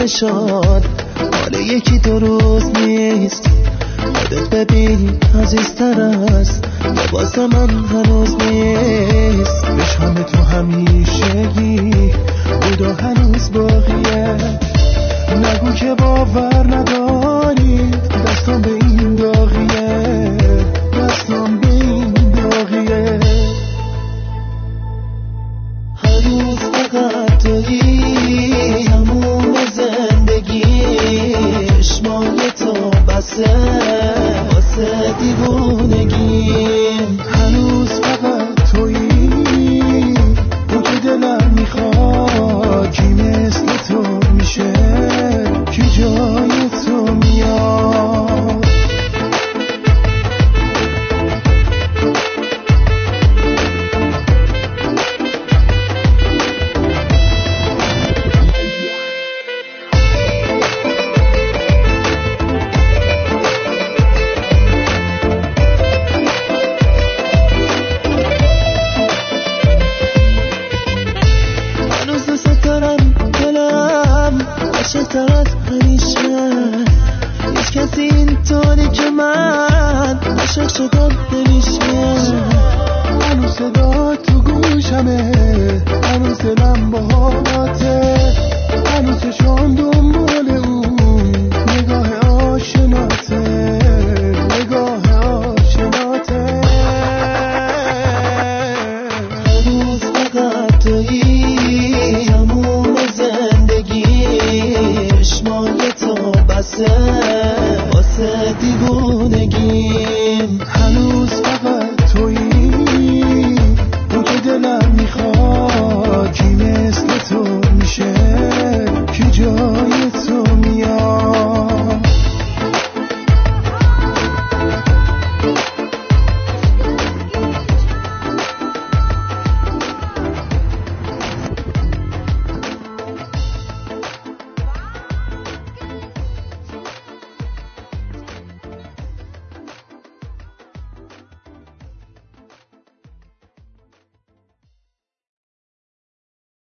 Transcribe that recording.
چشات حال یکی دو روز نیست. خودت ببین عزیزتر است لباس من هنوز نیست. عشقم تو همیشگی بود و هنوز باقیه. نگو که باور نداری دستم به این داغیه، دستم به این داغیه. هنوز فقط تویی تموم زندگیش مال تو بسه واسه دیوونگیم. هنوز فقط تویی اون که دلم میخواد کی مثل تو میشه کی جای تو میاد. عاشق‌تر از همیشه هیچ کسی اینطوری که من عاشق شدم نمیشه. هنوز صدا تو گوشمه، هنوز دلم باهاته، هنوز چشم دنبال اون نگاه آشناته، نگاه آشناته. هنوز فقط تویی تموم زندگیش مال تو بسه واسه دیوونگیم. هنوز